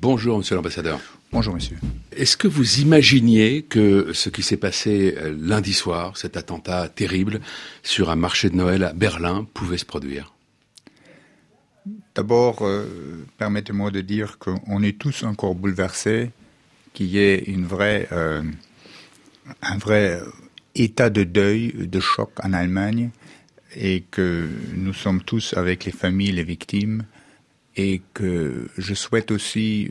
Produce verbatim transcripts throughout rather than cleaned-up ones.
Bonjour, monsieur l'ambassadeur. Bonjour, monsieur. Est-ce que vous imaginiez que ce qui s'est passé lundi soir, cet attentat terrible sur un marché de Noël à Berlin, pouvait se produire ? D'abord, euh, permettez-moi de dire qu'on est tous encore bouleversés, qu'il y ait une vraie, euh, un vrai état de deuil, de choc en Allemagne, et que nous sommes tous avec les familles, les victimes, et que je souhaite aussi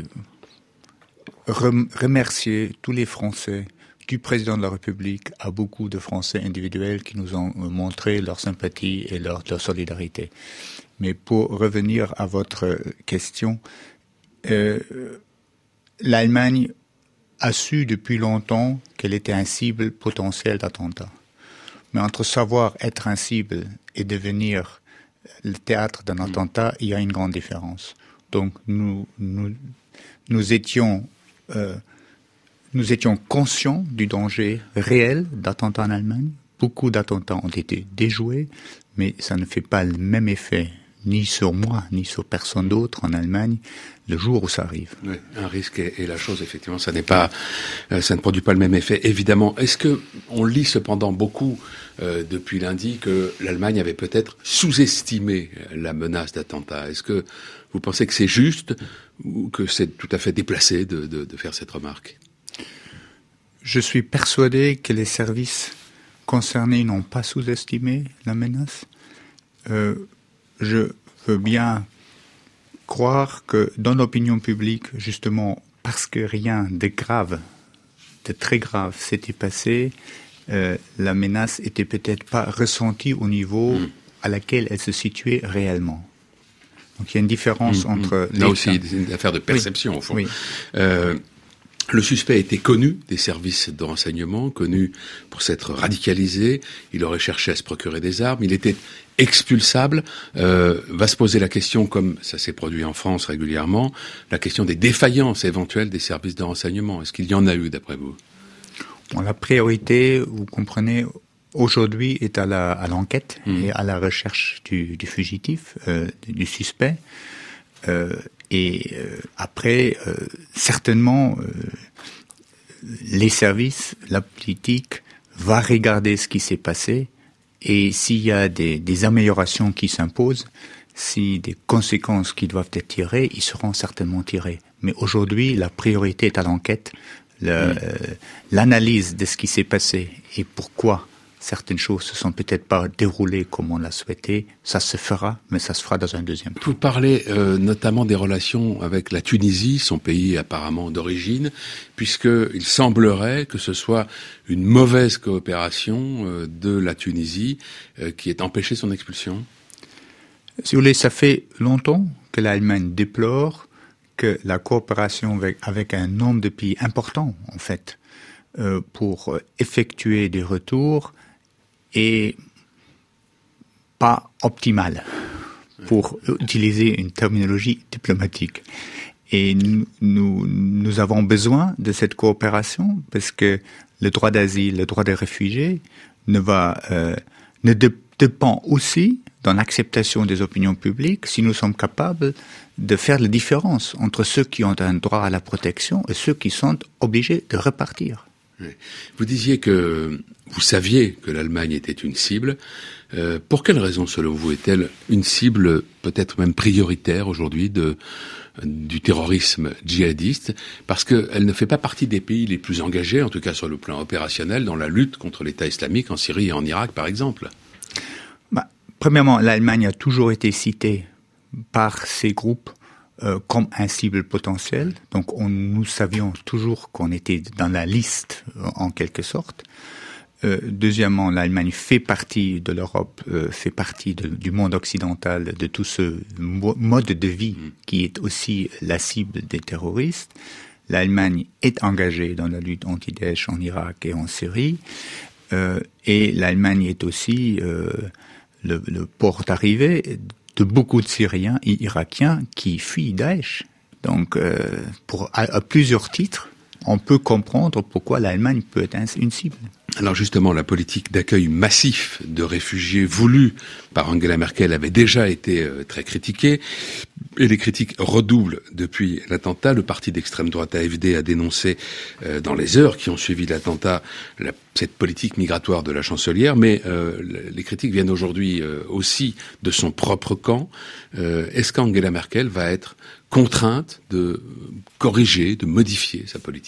remercier tous les Français, du président de la République à beaucoup de Français individuels qui nous ont montré leur sympathie et leur, leur solidarité. Mais pour revenir à votre question, euh, l'Allemagne a su depuis longtemps qu'elle était un cible potentiel d'attentat. Mais entre savoir être un cible et devenir le théâtre d'un attentat, il y a une grande différence. Donc nous, nous, nous étions Euh, nous étions conscients du danger réel d'attentats en Allemagne. Beaucoup d'attentats ont été déjoués, mais ça ne fait pas le même effet, ni sur moi, ni sur personne d'autre en Allemagne, le jour où ça arrive. Oui, un risque est, est la chose, effectivement, ça n'est pas, euh, ça ne produit pas le même effet, évidemment. Est-ce que on lit cependant beaucoup euh, depuis lundi que l'Allemagne avait peut-être sous-estimé la menace d'attentat ? Est-ce que vous pensez que c'est juste ou que c'est tout à fait déplacé de, de, de faire cette remarque ? Je suis persuadé que les services concernés n'ont pas sous-estimé la menace. Euh, je veux bien croire que dans l'opinion publique, justement, parce que rien de grave, de très grave s'était passé, euh, la menace était peut-être pas ressentie au niveau mmh. à laquelle elle se situait réellement. Donc il y a une différence mmh, entre... Là aussi, c'est une affaire de perception, oui. au fond. Oui. Euh, le suspect était connu des services de renseignement, connu pour s'être radicalisé. Il aurait cherché à se procurer des armes. Il était expulsable. Euh, va se poser la question, comme ça s'est produit en France régulièrement, la question des défaillances éventuelles des services de renseignement. Est-ce qu'il y en a eu, d'après vous ? Bon, la priorité, vous comprenez... Aujourd'hui est à la à l'enquête mmh. et à la recherche du, du fugitif, euh, du suspect. Euh, et euh, après, euh, certainement, euh, les services, la politique va regarder ce qui s'est passé et s'il y a des, des améliorations qui s'imposent, si des conséquences qui doivent être tirées, ils seront certainement tirées. Mais aujourd'hui, la priorité est à l'enquête, le, mmh. euh, l'analyse de ce qui s'est passé et pourquoi certaines choses se sont peut-être pas déroulées comme on l'a souhaité. Ça se fera, mais ça se fera dans un deuxième temps. Vous parlez euh, notamment des relations avec la Tunisie, son pays apparemment d'origine, puisqu'il semblerait que ce soit une mauvaise coopération euh, de la Tunisie euh, qui ait empêché son expulsion. Si vous voulez, ça fait longtemps que l'Allemagne déplore que la coopération avec, avec un nombre de pays important, en fait, euh, pour effectuer des retours, et pas optimale, pour utiliser une terminologie diplomatique. Et nous, nous, nous avons besoin de cette coopération parce que le droit d'asile, le droit des réfugiés ne va, euh, ne dé- dépend aussi dans l'acceptation des opinions publiques si nous sommes capables de faire la différence entre ceux qui ont un droit à la protection et ceux qui sont obligés de repartir. Vous disiez que vous saviez que l'Allemagne était une cible. Euh, pour quelle raison, selon vous, est-elle une cible peut-être même prioritaire aujourd'hui de, du terrorisme djihadiste ? Parce qu'elle ne fait pas partie des pays les plus engagés, en tout cas sur le plan opérationnel, dans la lutte contre l'État islamique en Syrie et en Irak, par exemple. Bah, premièrement, l'Allemagne a toujours été citée par ces groupes Euh, comme un cible potentiel. Donc on, nous savions toujours qu'on était dans la liste, euh, en quelque sorte. Euh, deuxièmement, l'Allemagne fait partie de l'Europe, euh, fait partie de, du monde occidental, de tout ce mo- mode de vie qui est aussi la cible des terroristes. L'Allemagne est engagée dans la lutte anti-Daesh en Irak et en Syrie. Euh, et l'Allemagne est aussi euh, le, le port d'arrivée de beaucoup de Syriens et Irakiens qui fuient Daesh. Donc, euh, pour, à, à plusieurs titres, on peut comprendre pourquoi l'Allemagne peut être une cible. Alors justement, la politique d'accueil massif de réfugiés voulue par Angela Merkel avait déjà été euh, très critiquée, et les critiques redoublent depuis l'attentat. Le parti d'extrême droite A F D a dénoncé euh, dans les heures qui ont suivi l'attentat la, cette politique migratoire de la chancelière, mais euh, les critiques viennent aujourd'hui euh, aussi de son propre camp. Euh, est-ce qu'Angela Merkel va être contrainte de corriger, de modifier sa politique ?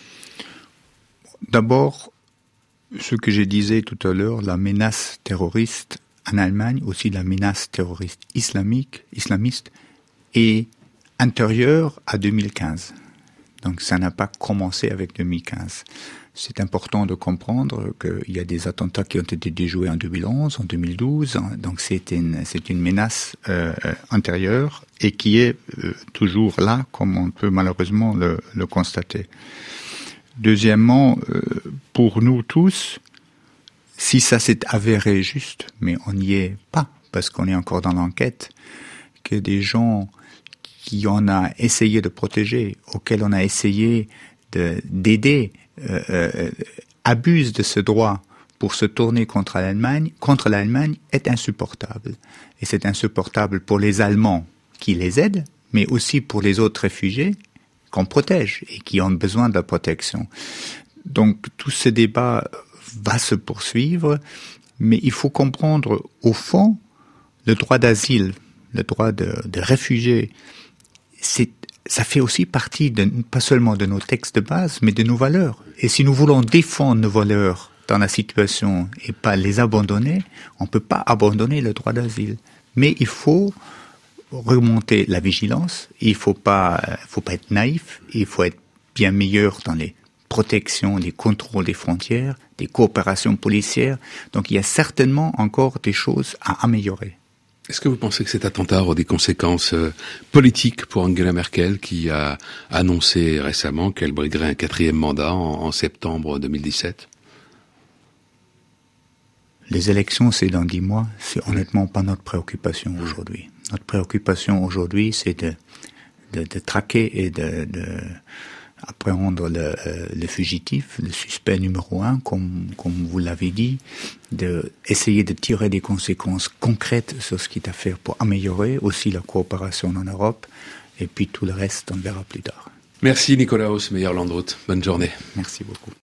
D'abord, ce que je disais tout à l'heure, la menace terroriste en Allemagne, aussi la menace terroriste islamique, islamiste, est antérieure à deux mille quinze. Donc ça n'a pas commencé avec deux mille quinze. C'est important de comprendre qu'il y a des attentats qui ont été déjoués en deux mille onze, en deux mille douze. Donc c'est une, c'est une menace euh, antérieure et qui est euh, toujours là, comme on peut malheureusement le, le constater. Deuxièmement, euh, pour nous tous, si ça s'est avéré juste, mais on n'y est pas, parce qu'on est encore dans l'enquête, que des gens qui on a essayé de protéger, auxquels on a essayé de, d'aider, euh, euh, abusent de ce droit pour se tourner contre l'Allemagne, contre l'Allemagne, est insupportable. Et c'est insupportable pour les Allemands qui les aident, mais aussi pour les autres réfugiés qu'on protège et qui ont besoin de la protection. Donc tout ce débat va se poursuivre, mais il faut comprendre au fond le droit d'asile, le droit de, de réfugié, c'est, ça fait aussi partie de, pas seulement de nos textes de base, mais de nos valeurs. Et si nous voulons défendre nos valeurs dans la situation et pas les abandonner, on ne peut pas abandonner le droit d'asile. Mais il faut remonter la vigilance, il faut pas, faut pas être naïf, il faut être bien meilleur dans les protections, les contrôles des frontières, des coopérations policières. Donc il y a certainement encore des choses à améliorer. Est-ce que vous pensez que cet attentat aura des conséquences euh, politiques pour Angela Merkel, qui a annoncé récemment qu'elle briguerait un quatrième mandat en, en septembre deux mille dix-sept ? Les élections, c'est dans dix mois. C'est honnêtement pas notre préoccupation aujourd'hui. Notre préoccupation aujourd'hui, c'est de, de, de traquer et de, de appréhender le, euh, le fugitif, le suspect numéro un, comme, comme vous l'avez dit, de essayer de tirer des conséquences concrètes sur ce qui est à faire pour améliorer aussi la coopération en Europe, et puis tout le reste, on verra plus tard. Merci Nikolaos Meijer-Landrut. Bonne journée. Merci beaucoup.